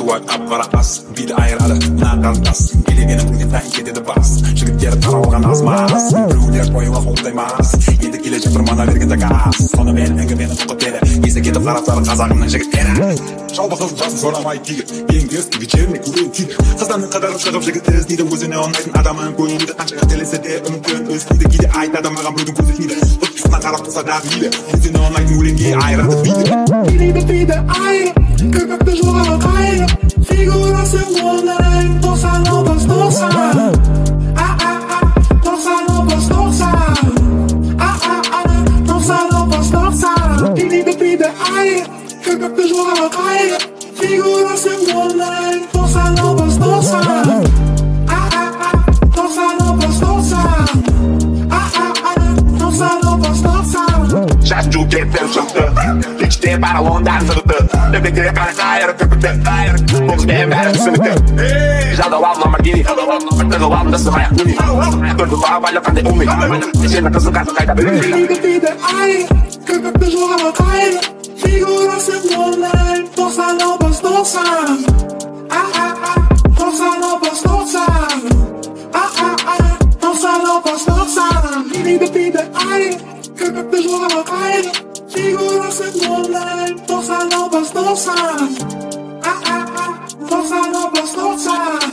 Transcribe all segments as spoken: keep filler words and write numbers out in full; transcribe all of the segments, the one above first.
Татуай қап-қара ас, биді айырады мына қарындас. Елегенің күнген кетеді бас, жігіттері таралған аз-маз. Біреулер бойыла қолдаймас, енді келе жатыр мана берген газ. Сонымен әңгімені ұқып бері, есі кетіп қараптары қазағымның жігіттері. Жалпы қыз жасын сорамай тиіп, ең кескі жеріне көрен тиіп. Қызданын қыдырып шығып жігіт іздейді, өзіне ұнайтын адамын көрінді. Қанша қателесе де үміттен өзгейді, кейде айтады маған біреудің көзі тиді. Ұттысына қарап тұрса дағы мейлі, өзіне ұнайтын өлеңге айырады биді. Билейді биді айырып, көкөкті жоғары қайырып, фигурасы оңайын тоқсан отыз тоқсан. тоқсан отыз тоқсан. тоқсан отыз тоқсан. Билейді биді айырып, көкөкті жоғары қайырып, фигурасы оңайын тоқсан отыз тоқсан. тоқсан отыз тоқсан. тоқсан отыз тоқсан. Шаш жүгеттен шықты, кеште бара ондан сырты. Өбекке қара қайырып көпікті, боқспен бәрі түсінікті. Жалдауам Ламборгини, тығылам да сымаяқ күні. Көрді бағабайлы қандай умей, сені қызын қасы қайта білмей. Билейді биді айырып, көкөкті жоғары қайырып, фигурасы оңайын тоқсан отыз тоқсан. тоқсан отыз тоқсан. тоқсан отыз тоқсан. Билейді биді айырып, көкөкті жоғары қайырып, фигурасы оңайын тоқсан отыз тоқсан. тоқсан отыз тоқсан.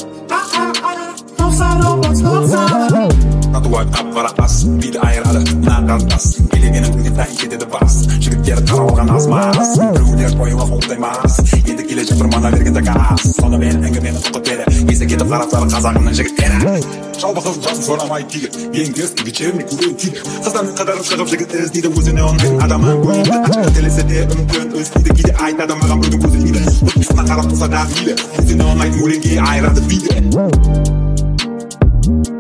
тоқсан отыз тоқсан. Татуай қап-қара ас, биді айырады мына қарындас. Елегенің күнген кетеді бас, жігіттері таралған аз-маз. Біреулер бойыла қолдаймас, енді келе жатыр мана берген газ. Сонымен әңгімені ұқып бері, есі кетіп қараптары қазағымның жігіттері. Жалпы қыз жасын сорамай тиіп, ең кескі жеріне көрен тиіп. Қызданын қыдырып шығып жігіт іздейді, өзіне ұнайтын адамын көрінді. Қанша қателесе де үміттен өзгейді, кейде айтады маған біреудің көзі тиді. Ұттысына қарап тұрса дағы мейлі, өзіне ұнайтын өлеңге айырады биді.